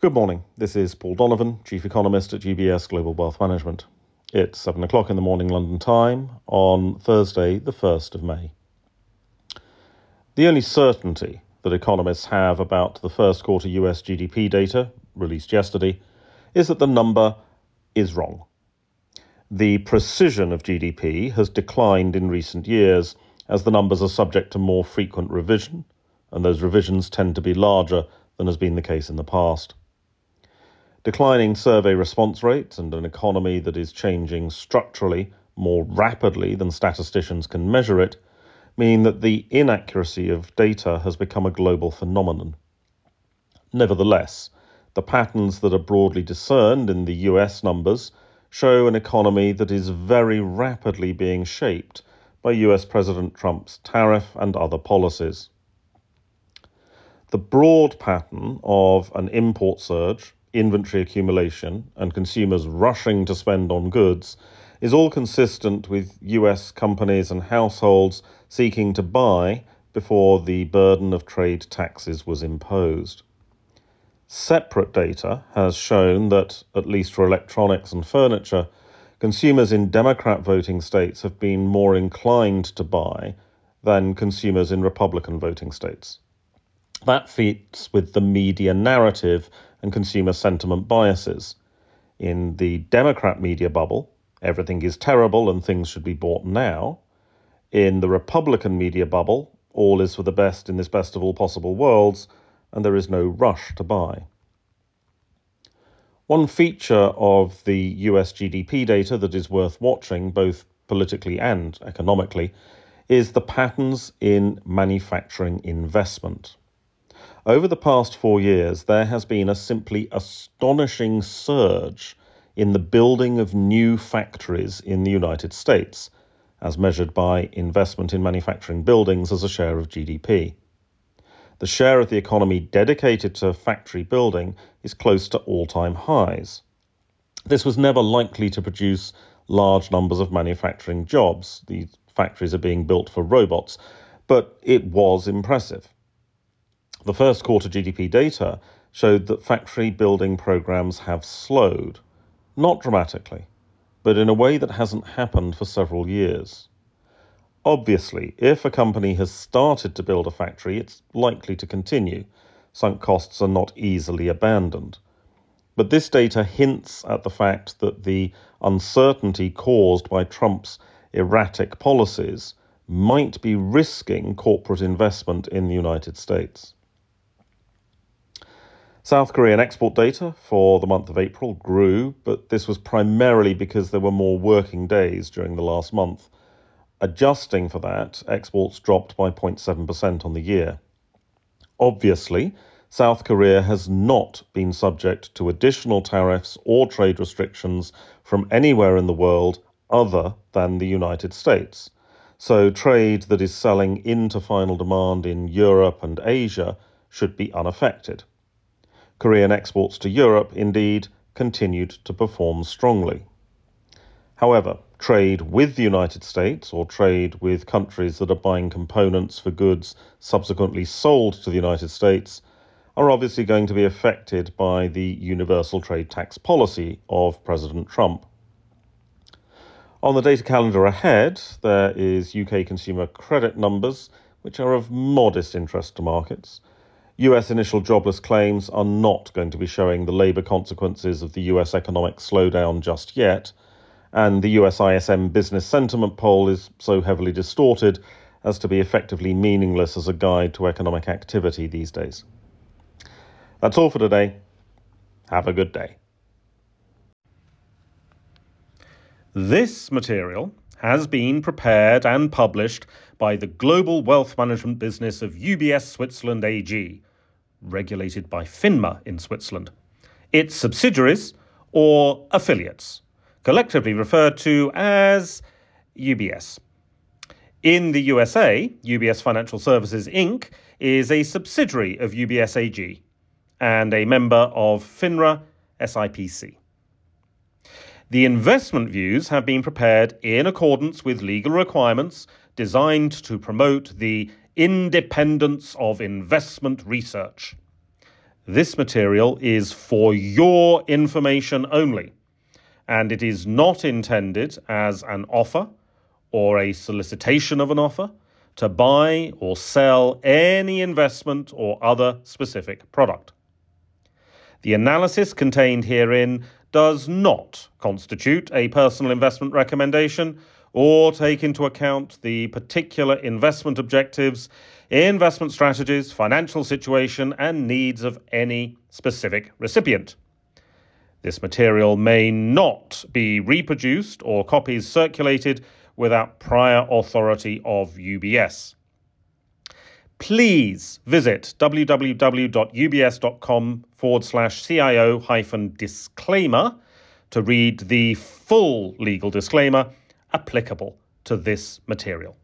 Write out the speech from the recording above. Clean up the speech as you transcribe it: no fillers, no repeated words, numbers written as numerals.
Good morning. This is Paul Donovan, Chief Economist at UBS Global Wealth Management. It's 7 o'clock in the morning London time on Thursday, the 1st of May. The only certainty that economists have about the first quarter US GDP data, released yesterday, is that the number is wrong. The precision of GDP has declined in recent years as the numbers are subject to more frequent revision, and those revisions tend to be larger than has been the case in the past. Declining survey response rates and an economy that is changing structurally more rapidly than statisticians can measure it mean that the inaccuracy of data has become a global phenomenon. Nevertheless, the patterns that are broadly discerned in the US numbers show an economy that is very rapidly being shaped by US President Trump's tariff and other policies. The broad pattern of an import surge, inventory accumulation, and consumers rushing to spend on goods is all consistent with US companies and households seeking to buy before the burden of trade taxes was imposed. Separate data has shown that, at least for electronics and furniture, consumers in Democrat voting states have been more inclined to buy than consumers in Republican voting states. That fits with the media narrative and consumer sentiment biases. In the Democrat media bubble, everything is terrible and things should be bought now. In the Republican media bubble, all is for the best in this best of all possible worlds, and there is no rush to buy. One feature of the US GDP data that is worth watching, both politically and economically, is the patterns in manufacturing investment. Over the past 4 years, there has been a simply astonishing surge in the building of new factories in the United States, as measured by investment in manufacturing buildings as a share of GDP. The share of the economy dedicated to factory building is close to all-time highs. This was never likely to produce large numbers of manufacturing jobs. These factories are being built for robots, but it was impressive. The first quarter GDP data showed that factory building programs have slowed, not dramatically, but in a way that hasn't happened for several years. Obviously, if a company has started to build a factory, it's likely to continue. Sunk costs are not easily abandoned. But this data hints at the fact that the uncertainty caused by Trump's erratic policies might be risking corporate investment in the United States. South Korean export data for the month of April grew, but this was primarily because there were more working days during the last month. Adjusting for that, exports dropped by 0.7% on the year. Obviously, South Korea has not been subject to additional tariffs or trade restrictions from anywhere in the world other than the United States. So trade that is selling into final demand in Europe and Asia should be unaffected. Korean exports to Europe, indeed, continued to perform strongly. However, trade with the United States or trade with countries that are buying components for goods subsequently sold to the United States are obviously going to be affected by the universal trade tax policy of President Trump. On the data calendar ahead, there is UK consumer credit numbers, which are of modest interest to markets. US initial jobless claims are not going to be showing the labour consequences of the US economic slowdown just yet, and the US ISM business sentiment poll is so heavily distorted as to be effectively meaningless as a guide to economic activity these days. That's all for today. Have a good day. This material has been prepared and published by the global wealth management business of UBS Switzerland AG, regulated by FINMA in Switzerland, its subsidiaries or affiliates, collectively referred to as UBS. In the USA, UBS Financial Services Inc. is a subsidiary of UBS AG and a member of FINRA SIPC. The investment views have been prepared in accordance with legal requirements designed to promote the independence of investment research. This material is for your information only, and it is not intended as an offer or a solicitation of an offer to buy or sell any investment or other specific product. The analysis contained herein does not constitute a personal investment recommendation or take into account the particular investment objectives, investment strategies, financial situation, and needs of any specific recipient. This material may not be reproduced or copies circulated without prior authority of UBS. Please visit www.ubs.com/CIO-disclaimer to read the full legal disclaimer applicable to this material.